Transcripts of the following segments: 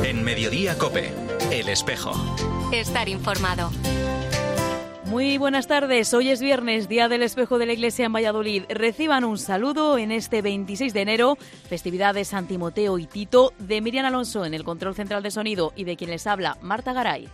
En Mediodía COPE, El Espejo. Estar informado. Muy buenas tardes, hoy es viernes, Día del Espejo de la Iglesia en Valladolid. Reciban un saludo en este 26 de enero, festividad de San Timoteo y Tito, de Miriam Alonso en el control central de sonido y de quien les habla, Marta Garay.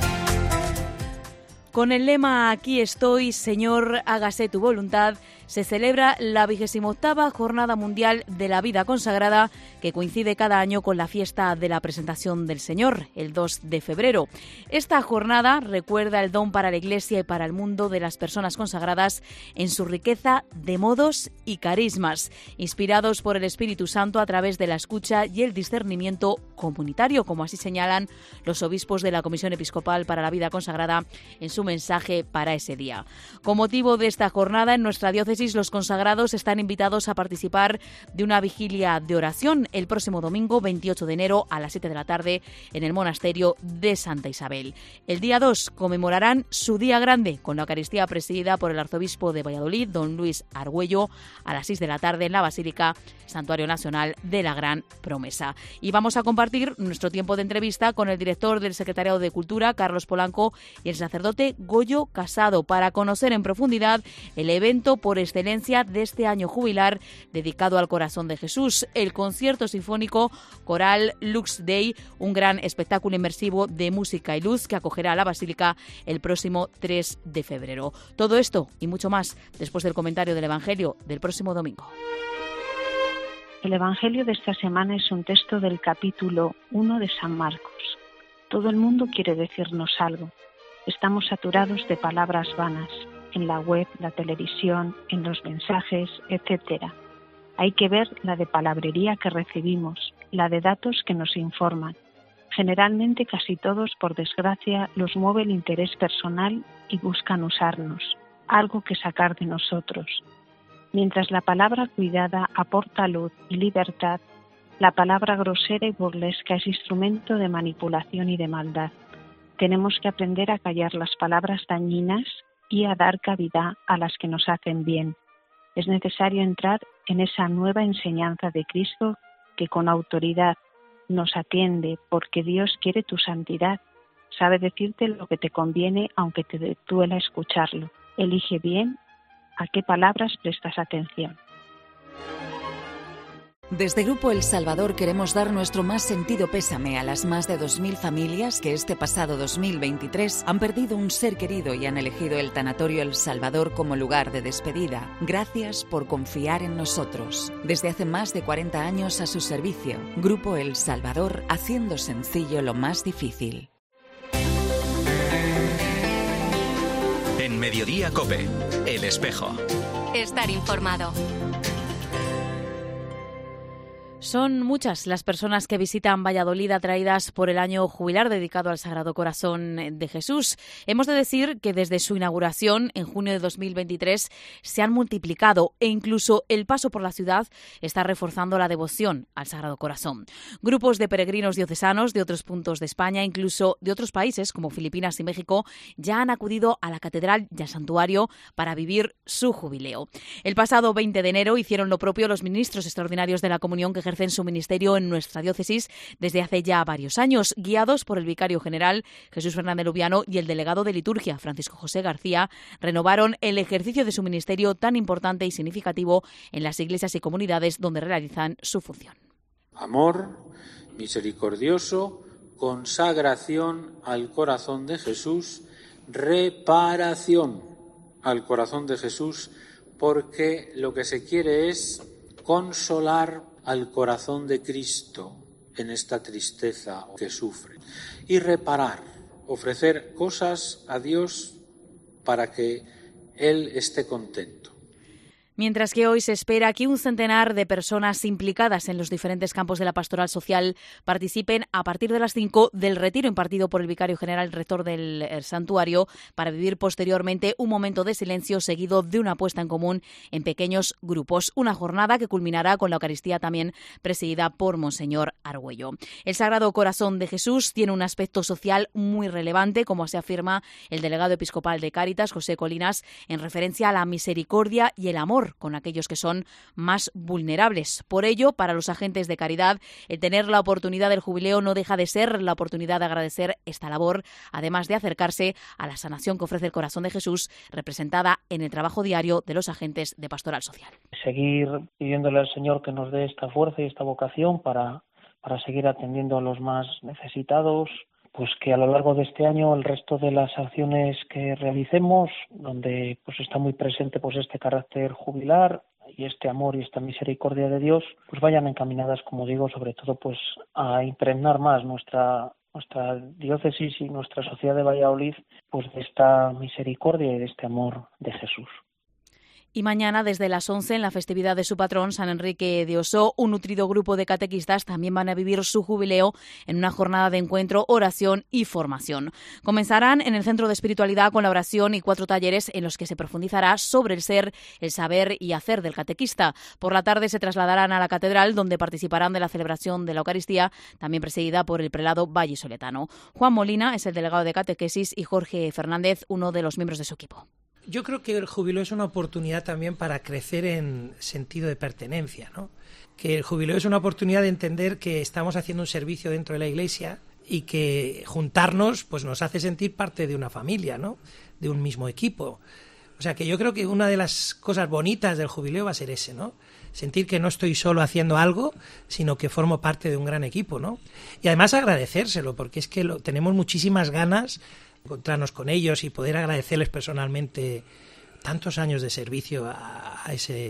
Con el lema Aquí estoy, Señor, hágase tu voluntad, se celebra la 28ª Jornada Mundial de la Vida Consagrada, que coincide cada año con la fiesta de la Presentación del Señor, el 2 de febrero. Esta jornada recuerda el don para la Iglesia y para el mundo de las personas consagradas en su riqueza de modos y carismas, inspirados por el Espíritu Santo a través de la escucha y el discernimiento comunitario, como así señalan los obispos de la Comisión Episcopal para la Vida Consagrada en su mensaje para ese día. Con motivo de esta jornada, en nuestra diócesis los consagrados están invitados a participar de una vigilia de oración el próximo domingo 28 de enero a las 7 de la tarde en el monasterio de Santa Isabel. El día 2 conmemorarán su día grande con la Eucaristía presidida por el arzobispo de Valladolid, don Luis Argüello, a las 6 de la tarde en la Basílica Santuario Nacional de la Gran Promesa. Y vamos a compartir nuestro tiempo de entrevista con el director del Secretariado de Cultura, Carlos Polanco, y el sacerdote Goyo Casado, para conocer en profundidad el evento por excelencia de este año jubilar dedicado al corazón de Jesús, el concierto sinfónico coral Lux Dei, un gran espectáculo inmersivo de música y luz que acogerá a la Basílica el próximo 3 de febrero. Todo esto y mucho más después del comentario del Evangelio del próximo domingo. El Evangelio de esta semana es un texto del capítulo 1 de San Marcos. Todo el mundo quiere decirnos algo. Estamos saturados de palabras vanas, en la web, la televisión, en los mensajes, etc. Hay que ver la de palabrería que recibimos, la de datos que nos informan. Generalmente casi todos, por desgracia, los mueve el interés personal y buscan usarnos, algo que sacar de nosotros. Mientras la palabra cuidada aporta luz y libertad, la palabra grosera y burlesca es instrumento de manipulación y de maldad. Tenemos que aprender a callar las palabras dañinas y a dar cabida a las que nos hacen bien. Es necesario entrar en esa nueva enseñanza de Cristo que con autoridad nos atiende porque Dios quiere tu santidad. Sabe decirte lo que te conviene aunque te duela escucharlo. Elige bien a qué palabras prestas atención. Desde Grupo El Salvador queremos dar nuestro más sentido pésame a las más de 2.000 familias que este pasado 2023 han perdido un ser querido y han elegido el Tanatorio El Salvador como lugar de despedida. Gracias por confiar en nosotros. Desde hace más de 40 años a su servicio. Grupo El Salvador, haciendo sencillo lo más difícil. En Mediodía COPE, El Espejo. Estar informado. Son muchas las personas que visitan Valladolid atraídas por el año jubilar dedicado al Sagrado Corazón de Jesús. Hemos de decir que desde su inauguración en junio de 2023 se han multiplicado e incluso el paso por la ciudad está reforzando la devoción al Sagrado Corazón. Grupos de peregrinos diocesanos de otros puntos de España, incluso de otros países como Filipinas y México, ya han acudido a la catedral y al santuario para vivir su jubileo. El pasado 20 de enero hicieron lo propio los ministros extraordinarios de la Comunión que ejercen su ministerio en nuestra diócesis desde hace ya varios años, guiados por el vicario general Jesús Fernández Lubiano y el delegado de liturgia Francisco José García. Renovaron el ejercicio de su ministerio tan importante y significativo en las iglesias y comunidades donde realizan su función. Amor misericordioso, consagración al corazón de Jesús, reparación al corazón de Jesús, porque lo que se quiere es consolar al corazón de Cristo en esta tristeza que sufre y reparar, ofrecer cosas a Dios para que Él esté contento. Mientras que hoy se espera que un centenar de personas implicadas en los diferentes campos de la pastoral social participen a partir de las 5 del retiro impartido por el vicario general rector del santuario para vivir posteriormente un momento de silencio seguido de una puesta en común en pequeños grupos. Una jornada que culminará con la Eucaristía también presidida por Monseñor Argüello. El Sagrado Corazón de Jesús tiene un aspecto social muy relevante, como se afirma el delegado episcopal de Cáritas, José Colinas, en referencia a la misericordia y el amor amor con aquellos que son más vulnerables. Por ello, para los agentes de caridad, el tener la oportunidad del jubileo no deja de ser la oportunidad de agradecer esta labor, además de acercarse a la sanación que ofrece el corazón de Jesús, representada en el trabajo diario de los agentes de pastoral social. Seguir pidiéndole al Señor que nos dé esta fuerza y esta vocación para seguir atendiendo a los más necesitados, pues que a lo largo de este año el resto de las acciones que realicemos, donde pues está muy presente pues este carácter jubilar y este amor y esta misericordia de Dios, pues vayan encaminadas, como digo, sobre todo pues a impregnar más nuestra diócesis y nuestra sociedad de Valladolid pues de esta misericordia y de este amor de Jesús. Y mañana, desde las 11, en la festividad de su patrón, San Enrique de Ossó, un nutrido grupo de catequistas también van a vivir su jubileo en una jornada de encuentro, oración y formación. Comenzarán en el Centro de Espiritualidad con la oración y 4 talleres en los que se profundizará sobre el ser, el saber y hacer del catequista. Por la tarde se trasladarán a la catedral, donde participarán de la celebración de la Eucaristía, también presidida por el prelado vallisoletano. Juan Molina es el delegado de catequesis y Jorge Fernández, uno de los miembros de su equipo. Yo creo que el jubileo es una oportunidad también para crecer en sentido de pertenencia, ¿no? Que el jubileo es una oportunidad de entender que estamos haciendo un servicio dentro de la Iglesia y que juntarnos pues nos hace sentir parte de una familia, ¿no? De un mismo equipo. O sea que yo creo que una de las cosas bonitas del jubileo va a ser ese, ¿no? Sentir que no estoy solo haciendo algo, sino que formo parte de un gran equipo, ¿no? Y además agradecérselo, porque es que tenemos muchísimas ganas encontrarnos con ellos y poder agradecerles personalmente tantos años de servicio a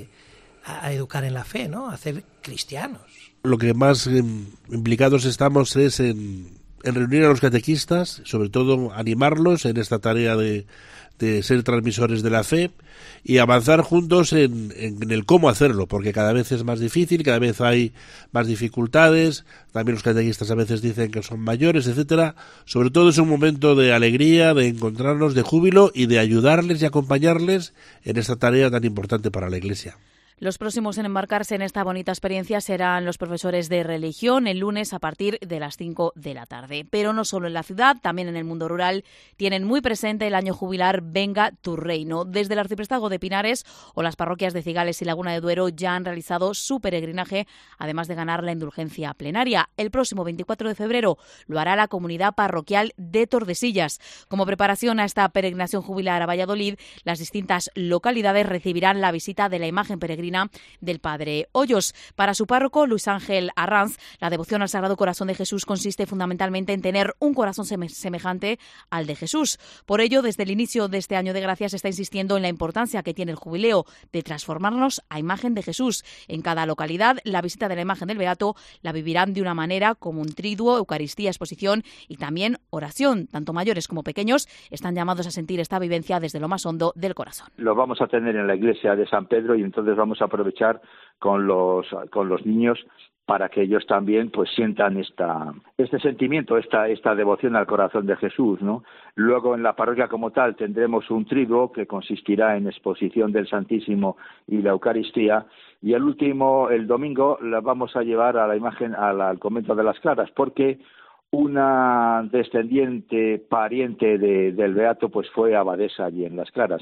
educar en la fe, ¿no? A ser cristianos. Lo que más implicados estamos es en reunir a los catequistas, sobre todo animarlos en esta tarea de ser transmisores de la fe y avanzar juntos en el cómo hacerlo, porque cada vez es más difícil, cada vez hay más dificultades, también los catequistas a veces dicen que son mayores, etcétera. Sobre todo es un momento de alegría, de encontrarnos, de júbilo y de ayudarles y acompañarles en esta tarea tan importante para la Iglesia. Los próximos en embarcarse en esta bonita experiencia serán los profesores de religión el lunes a partir de las 5 de la tarde. Pero no solo en la ciudad, también en el mundo rural tienen muy presente el año jubilar Venga tu Reino. Desde el Arciprestazgo de Pinares o las parroquias de Cigales y Laguna de Duero ya han realizado su peregrinaje, además de ganar la indulgencia plenaria. El próximo 24 de febrero lo hará la comunidad parroquial de Tordesillas. Como preparación a esta peregrinación jubilar a Valladolid, las distintas localidades recibirán la visita de la imagen peregrina del Padre Hoyos. Para su párroco, Luis Ángel Arranz, la devoción al Sagrado Corazón de Jesús consiste fundamentalmente en tener un corazón semejante al de Jesús. Por ello, desde el inicio de este año de gracia se está insistiendo en la importancia que tiene el jubileo de transformarnos a imagen de Jesús. En cada localidad, la visita de la imagen del Beato la vivirán de una manera como un triduo, Eucaristía, exposición y también oración. Tanto mayores como pequeños están llamados a sentir esta vivencia desde lo más hondo del corazón. Lo vamos a tener en la iglesia de San Pedro y entonces vamos a aprovechar con los niños para que ellos también pues sientan este sentimiento, esta devoción al corazón de Jesús, ¿no? Luego en la parroquia como tal tendremos un triduo que consistirá en exposición del Santísimo y la Eucaristía, y el último, el domingo, la vamos a llevar a la imagen al convento de las Claras, porque una descendiente pariente del Beato pues fue abadesa allí en las Claras.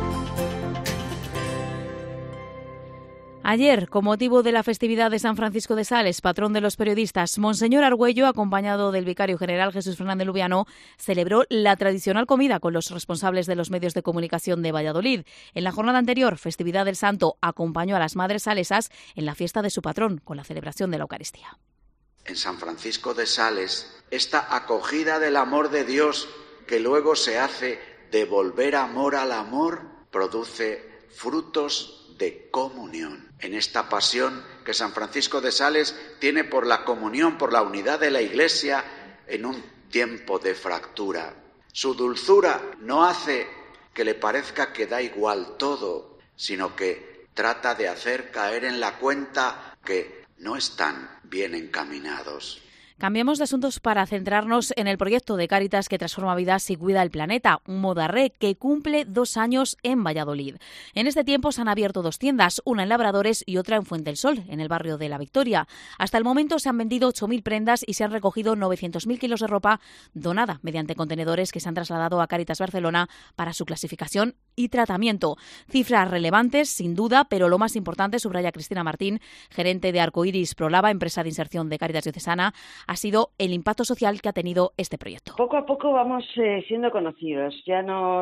Ayer, con motivo de la festividad de San Francisco de Sales, patrón de los periodistas, Monseñor Argüello, acompañado del vicario general Jesús Fernández Lubiano, celebró la tradicional comida con los responsables de los medios de comunicación de Valladolid. En la jornada anterior, festividad del Santo, acompañó a las madres salesas en la fiesta de su patrón, con la celebración de la Eucaristía. En San Francisco de Sales, esta acogida del amor de Dios, que luego se hace devolver amor al amor, produce frutos de comunión. En esta pasión que San Francisco de Sales tiene por la comunión, por la unidad de la Iglesia en un tiempo de fractura. Su dulzura no hace que le parezca que da igual todo, sino que trata de hacer caer en la cuenta que no están bien encaminados. Cambiamos de asuntos para centrarnos en el proyecto de Cáritas que transforma vidas y cuida el planeta, un Modarré que cumple 2 años en Valladolid. En este tiempo se han abierto 2 tiendas, una en Labradores y otra en Fuente del Sol, en el barrio de La Victoria. Hasta el momento se han vendido 8.000 prendas y se han recogido 900.000 kilos de ropa donada mediante contenedores que se han trasladado a Cáritas Barcelona para su clasificación y tratamiento. Cifras relevantes, sin duda, pero lo más importante, subraya Cristina Martín, gerente de Arcoiris Prolava, empresa de inserción de Cáritas Diocesana, ha sido el impacto social que ha tenido este proyecto. Poco a poco vamos siendo conocidos. Ya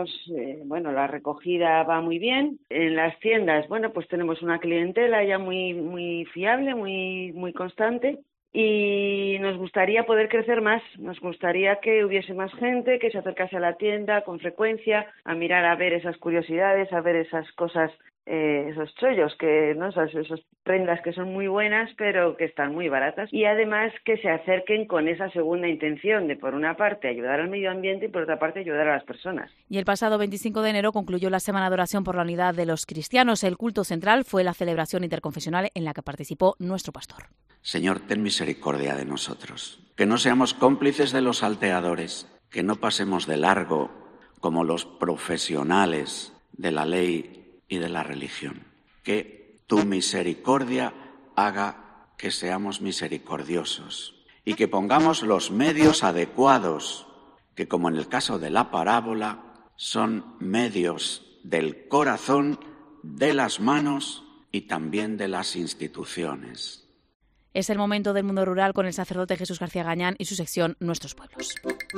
la recogida va muy bien. En las tiendas, pues tenemos una clientela ya muy fiable, muy constante. Y nos gustaría poder crecer más, nos gustaría que hubiese más gente que se acercase a la tienda con frecuencia, a mirar, a ver esas curiosidades, a ver esas cosas, esos chollos, esas prendas que son muy buenas pero que están muy baratas, y además que se acerquen con esa segunda intención de, por una parte, ayudar al medio ambiente y por otra parte ayudar a las personas. Y el pasado 25 de enero concluyó la Semana de Oración por la Unidad de los Cristianos. El culto central fue la celebración interconfesional en la que participó nuestro pastor. Señor, ten misericordia de nosotros, que no seamos cómplices de los salteadores, que no pasemos de largo como los profesionales de la ley y de la religión, que tu misericordia haga que seamos misericordiosos y que pongamos los medios adecuados, que como en el caso de la parábola, son medios del corazón, de las manos y también de las instituciones. Es el momento del mundo rural con el sacerdote Jesús García Gañán y su sección Nuestros Pueblos.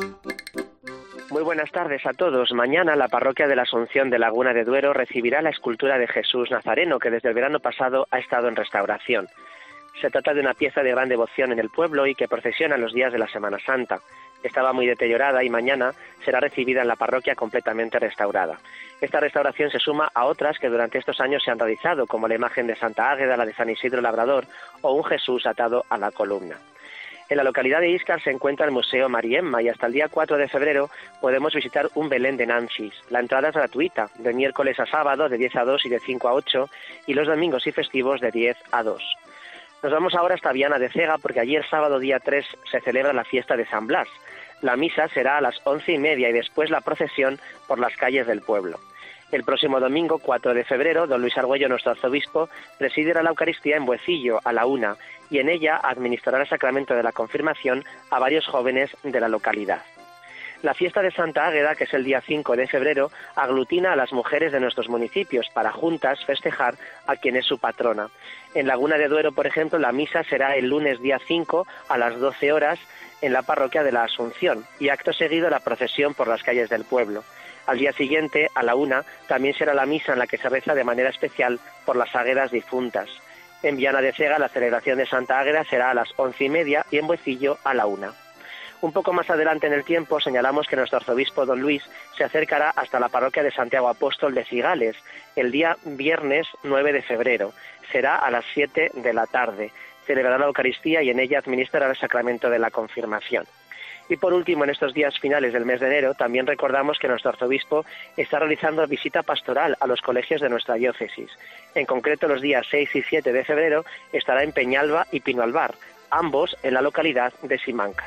Muy buenas tardes a todos. Mañana la parroquia de la Asunción de Laguna de Duero recibirá la escultura de Jesús Nazareno, que desde el verano pasado ha estado en restauración. Se trata de una pieza de gran devoción en el pueblo y que procesiona en los días de la Semana Santa. Estaba muy deteriorada y mañana será recibida en la parroquia completamente restaurada. Esta restauración se suma a otras que durante estos años se han realizado, como la imagen de Santa Águeda, la de San Isidro Labrador o un Jesús atado a la columna. En la localidad de Íscar se encuentra el Museo Mariemma y hasta el día 4 de febrero podemos visitar un Belén de Nanchis. La entrada es gratuita, de miércoles a sábado de 10 a 2 y de 5 a 8 y los domingos y festivos de 10 a 2. Nos vamos ahora hasta Viana de Cega porque allí el sábado día 3 se celebra la fiesta de San Blas. La misa será a las 11:30 y después la procesión por las calles del pueblo. El próximo domingo, 4 de febrero, don Luis Argüello, nuestro arzobispo, presidirá la Eucaristía en Buecillo a la 1 y en ella administrará el sacramento de la confirmación a varios jóvenes de la localidad. La fiesta de Santa Águeda, que es el día 5 de febrero, aglutina a las mujeres de nuestros municipios para juntas festejar a quien es su patrona. En Laguna de Duero, por ejemplo, la misa será el lunes día 5 a las 12 horas en la parroquia de la Asunción y acto seguido la procesión por las calles del pueblo. Al día siguiente, a la 1, también será la misa en la que se reza de manera especial por las águedas difuntas. En Viana de Cega la celebración de Santa Águeda será a las 11:30 y en Buecillo a la 1. Un poco más adelante en el tiempo señalamos que nuestro arzobispo don Luis se acercará hasta la parroquia de Santiago Apóstol de Cigales el día viernes 9 de febrero. Será a las 7 de la tarde. Celebrará la Eucaristía y en ella administrará el sacramento de la confirmación. Y por último, en estos días finales del mes de enero, también recordamos que nuestro arzobispo está realizando visita pastoral a los colegios de nuestra diócesis. En concreto, los días 6 y 7 de febrero estará en Peñalba y Pinoalbar, ambos en la localidad de Simancas.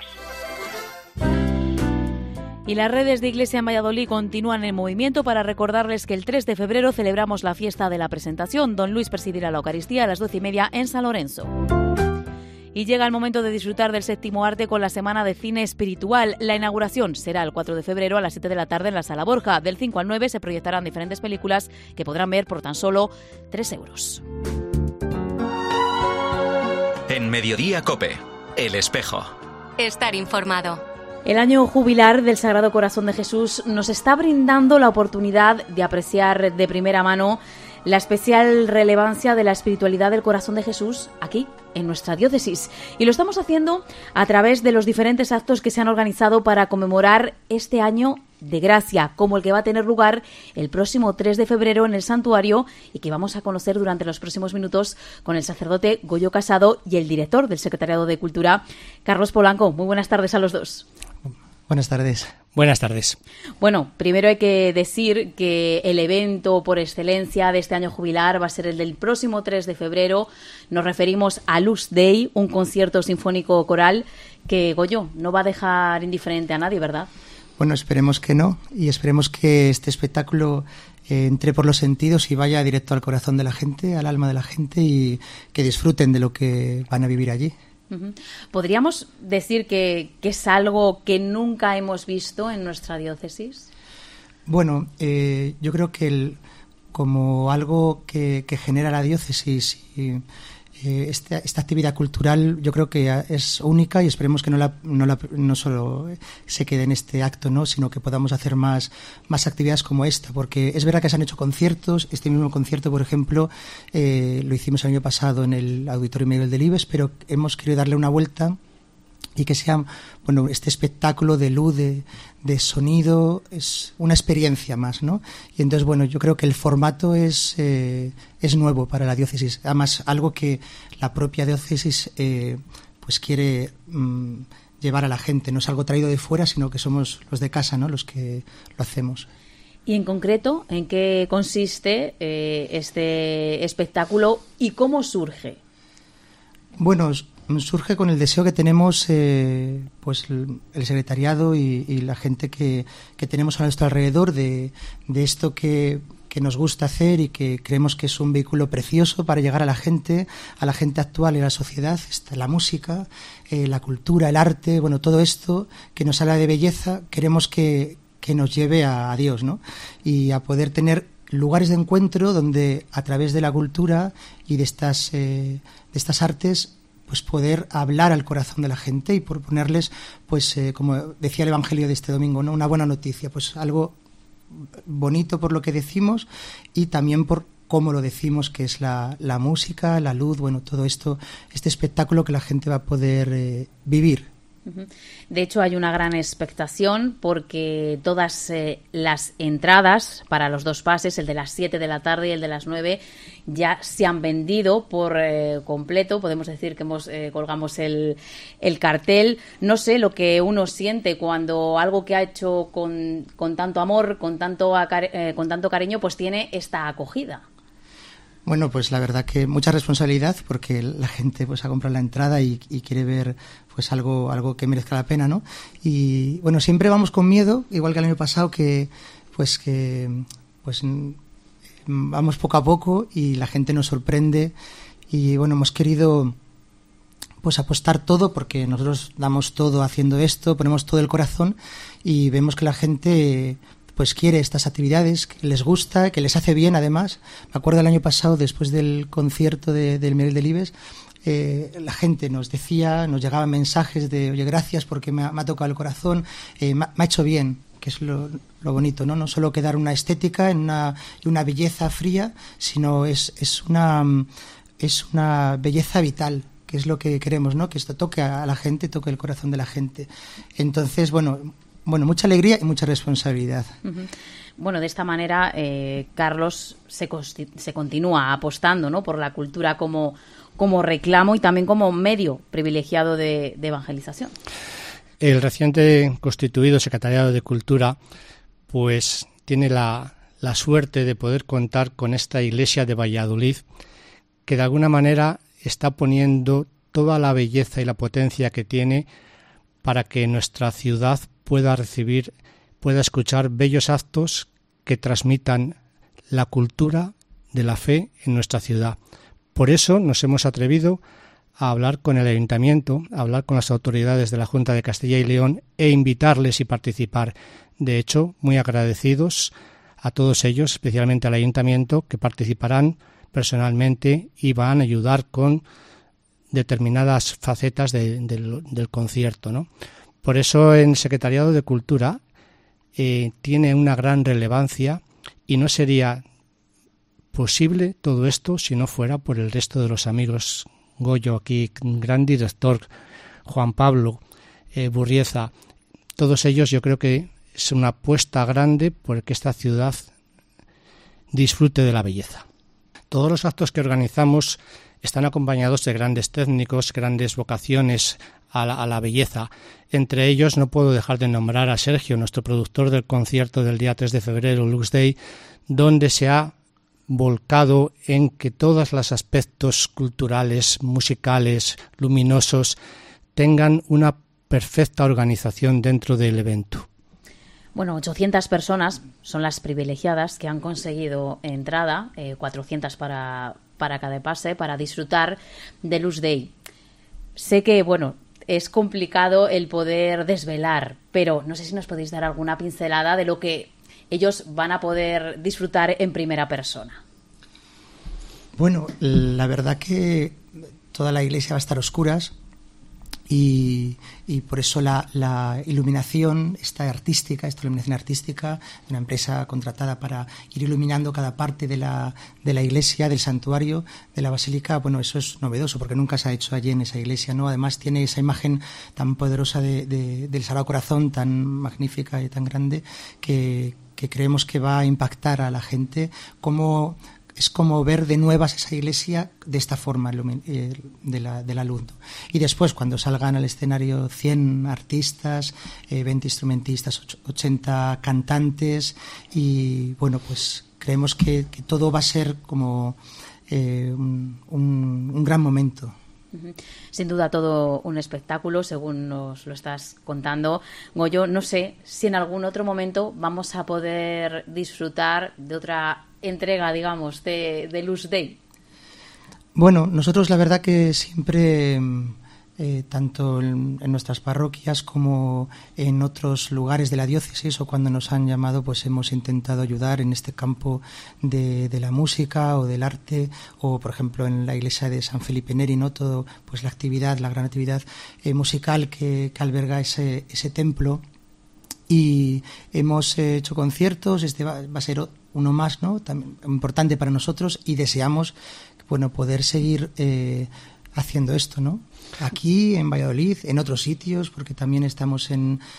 Y las redes de Iglesia en Valladolid continúan en movimiento para recordarles que el 3 de febrero celebramos la fiesta de la presentación. Don Luis presidirá la Eucaristía a las 12:30 en San Lorenzo. Y llega el momento de disfrutar del séptimo arte con la Semana de Cine Espiritual. La inauguración será el 4 de febrero a las 7 de la tarde en la Sala Borja. Del 5 al 9 se proyectarán diferentes películas que podrán ver por tan solo 3 euros. En Mediodía COPE, El Espejo. Estar informado. El año jubilar del Sagrado Corazón de Jesús nos está brindando la oportunidad de apreciar de primera mano la especial relevancia de la espiritualidad del Corazón de Jesús aquí, en nuestra diócesis. Y lo estamos haciendo a través de los diferentes actos que se han organizado para conmemorar este año de gracia, como el que va a tener lugar el próximo 3 de febrero en el santuario y que vamos a conocer durante los próximos minutos con el sacerdote Goyo Casado y el director del Secretariado de Cultura, Carlos Polanco. Muy buenas tardes a los dos. Buenas tardes. Buenas tardes. Bueno, primero hay que decir que el evento por excelencia de este año jubilar va a ser el del próximo 3 de febrero. Nos referimos a Luz Dei, un concierto sinfónico coral que, Goyo, no va a dejar indiferente a nadie, ¿verdad? Bueno, esperemos que no, y esperemos que este espectáculo entre por los sentidos y vaya directo al corazón de la gente, al alma de la gente, y que disfruten de lo que van a vivir allí. ¿Podríamos decir que es algo que nunca hemos visto en nuestra diócesis? Bueno, yo creo que como algo que genera la diócesis y esta actividad cultural, yo creo que es única, y esperemos que no solo se quede en este acto, ¿no?, sino que podamos hacer más actividades como esta, porque es verdad que se han hecho conciertos. Este mismo concierto, por ejemplo, lo hicimos el año pasado en el Auditorio Miguel Delibes, pero hemos querido darle una vuelta y que sea, bueno, este espectáculo de luz, de sonido, es una experiencia más, ¿no? Y entonces, bueno, yo creo que el formato es nuevo para la diócesis. Además, algo que la propia diócesis pues quiere llevar a la gente. No es algo traído de fuera, sino que somos los de casa, ¿no?, los que lo hacemos. Y en concreto, ¿en qué consiste este espectáculo y cómo surge? Bueno, surge con el deseo que tenemos pues el secretariado y la gente que tenemos a nuestro alrededor de esto que nos gusta hacer y que creemos que es un vehículo precioso para llegar a la gente actual y a la sociedad. Está la música, la cultura, el arte, bueno, todo esto que nos habla de belleza, queremos que nos lleve a Dios, ¿no? Y a poder tener lugares de encuentro donde, a través de la cultura y de estas artes, pues poder hablar al corazón de la gente y proponerles, pues como decía el Evangelio de este domingo, ¿no?, una buena noticia, pues algo bonito por lo que decimos y también por cómo lo decimos, que es la música, la luz, bueno, todo esto, este espectáculo que la gente va a poder vivir. De hecho, hay una gran expectación porque todas las entradas para los dos pases, el de las 7 de la tarde y el de las 9, ya se han vendido por completo. Podemos decir que colgamos el cartel. No sé lo que uno siente cuando algo que ha hecho con tanto amor, con tanto cariño, pues tiene esta acogida. Bueno, pues la verdad que mucha responsabilidad, porque la gente pues ha comprado la entrada y quiere ver pues algo que merezca la pena, ¿no? Y bueno, siempre vamos con miedo, igual que el año pasado, que vamos poco a poco y la gente nos sorprende. Y bueno, hemos querido pues apostar todo, porque nosotros damos todo haciendo esto, ponemos todo el corazón y vemos que la gente pues quiere estas actividades, que les gusta, que les hace bien además. Me acuerdo el año pasado, después del concierto del Miguel Delibes, la gente nos llegaban mensajes de, oye, gracias porque me ha tocado el corazón, me ha hecho bien, que es lo bonito, ¿no? No solo quedar una estética y una belleza fría, sino es una belleza vital, que es lo que queremos, ¿no? Que esto toque a la gente, toque el corazón de la gente. Entonces, bueno, mucha alegría y mucha responsabilidad. Bueno, de esta manera, Carlos se continúa apostando, ¿no?, por la cultura como reclamo y también como medio privilegiado de evangelización. El reciente constituido Secretariado de Cultura pues tiene la suerte de poder contar con esta iglesia de Valladolid, que de alguna manera está poniendo toda la belleza y la potencia que tiene para que nuestra ciudad pueda escuchar bellos actos que transmitan la cultura de la fe en nuestra ciudad. Por eso nos hemos atrevido a hablar con el Ayuntamiento, a hablar con las autoridades de la Junta de Castilla y León e invitarles y participar. De hecho, muy agradecidos a todos ellos, especialmente al Ayuntamiento, que participarán personalmente y van a ayudar con determinadas facetas del concierto, ¿no? Por eso en Secretariado de Cultura tiene una gran relevancia y no sería posible todo esto si no fuera por el resto de los amigos. Goyo, aquí, gran director, Juan Pablo, Burrieza, todos ellos yo creo que es una apuesta grande por que esta ciudad disfrute de la belleza. Todos los actos que organizamos están acompañados de grandes técnicos, grandes vocaciones a la belleza. Entre ellos no puedo dejar de nombrar a Sergio, nuestro productor del concierto del día 3 de febrero, Lux Day, donde se ha volcado en que todos los aspectos culturales, musicales, luminosos, tengan una perfecta organización dentro del evento. Bueno, 800 personas son las privilegiadas que han conseguido entrada, 400 para cada pase, para disfrutar de Lux Day. Sé que, bueno, es complicado el poder desvelar, pero no sé si nos podéis dar alguna pincelada de lo que ellos van a poder disfrutar en primera persona. Bueno, la verdad que toda la iglesia va a estar a oscuras y por eso la iluminación, esta iluminación artística de una empresa contratada para ir iluminando cada parte de la iglesia, del santuario, de la basílica, bueno, eso es novedoso porque nunca se ha hecho allí en esa iglesia, ¿no? Además tiene esa imagen tan poderosa del Sagrado Corazón, tan magnífica y tan grande, que creemos que va a impactar a la gente. Es como ver de nuevas esa iglesia de esta forma de la luz. Y después, cuando salgan al escenario 100 artistas, 20 instrumentistas, 80 cantantes, y bueno, pues creemos que todo va a ser como un gran momento. Sin duda todo un espectáculo, según nos lo estás contando. Goyo, no sé si en algún otro momento vamos a poder disfrutar de otra entrega, digamos, de Lux Day. Bueno, nosotros la verdad que siempre, tanto en nuestras parroquias como en otros lugares de la diócesis o cuando nos han llamado, pues hemos intentado ayudar en este campo de la música o del arte, o por ejemplo en la iglesia de San Felipe Neri, ¿no? Todo, pues la gran actividad musical que alberga ese templo. Y hemos hecho conciertos, este va a ser uno más, ¿no? También importante para nosotros, y deseamos, bueno, poder seguir haciendo esto, ¿no? Aquí en Valladolid, en otros sitios, porque también estamos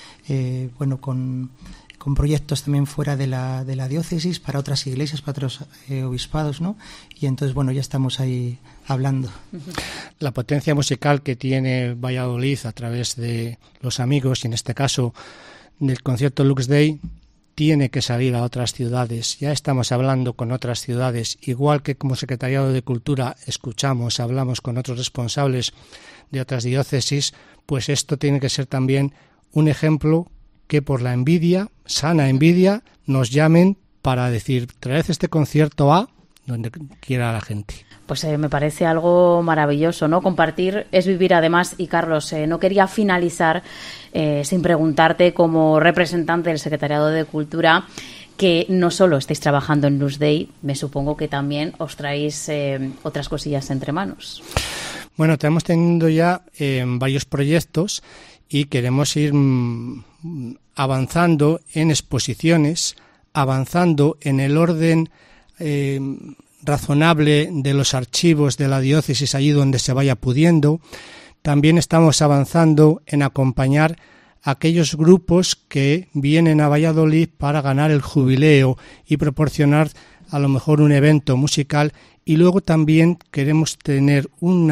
con proyectos también fuera de la diócesis, para otras iglesias, para otros obispados, ¿no? Y entonces, bueno, ya estamos ahí hablando. La potencia musical que tiene Valladolid a través de los amigos, y en este caso del concierto Lux Day, tiene que salir a otras ciudades. Ya estamos hablando con otras ciudades, igual que como Secretariado de Cultura hablamos con otros responsables de otras diócesis, pues esto tiene que ser también un ejemplo, que por la envidia, sana envidia, nos llamen para decir, traed este concierto a donde quiera la gente. Pues me parece algo maravilloso, ¿no? Compartir es vivir, además. Y Carlos, no quería finalizar sin preguntarte, como representante del Secretariado de Cultura, que no solo estáis trabajando en Lux Day, me supongo que también os traéis otras cosillas entre manos. Bueno, estamos teniendo ya varios proyectos y queremos ir avanzando en exposiciones, avanzando en el orden razonable de los archivos de la diócesis allí donde se vaya pudiendo. También estamos avanzando en acompañar a aquellos grupos que vienen a Valladolid para ganar el jubileo y proporcionar a lo mejor un evento musical, y luego también queremos tener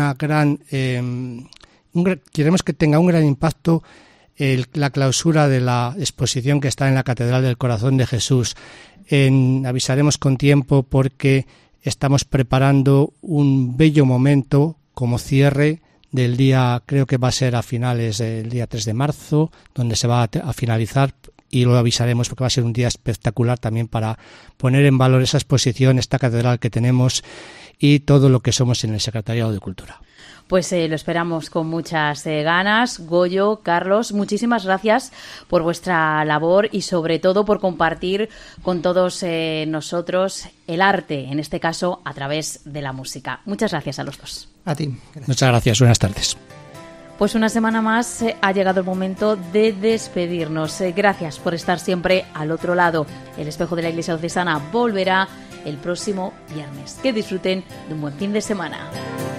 queremos que tenga un gran impacto la clausura de la exposición que está en la Catedral del Corazón de Jesús. Avisaremos con tiempo porque estamos preparando un bello momento como cierre del día, creo que va a ser a finales del día 3 de marzo, donde se va a finalizar, y lo avisaremos porque va a ser un día espectacular también para poner en valor esa exposición, esta catedral que tenemos y todo lo que somos en el Secretariado de Cultura. Pues lo esperamos con muchas ganas. Goyo, Carlos, muchísimas gracias por vuestra labor y sobre todo por compartir con todos nosotros el arte, en este caso a través de la música. Muchas gracias a los dos. A ti. Gracias. Muchas gracias, buenas tardes. Pues una semana más ha llegado el momento de despedirnos. Gracias por estar siempre al otro lado. El Espejo de la Iglesia Diocesana volverá el próximo viernes. Que disfruten de un buen fin de semana.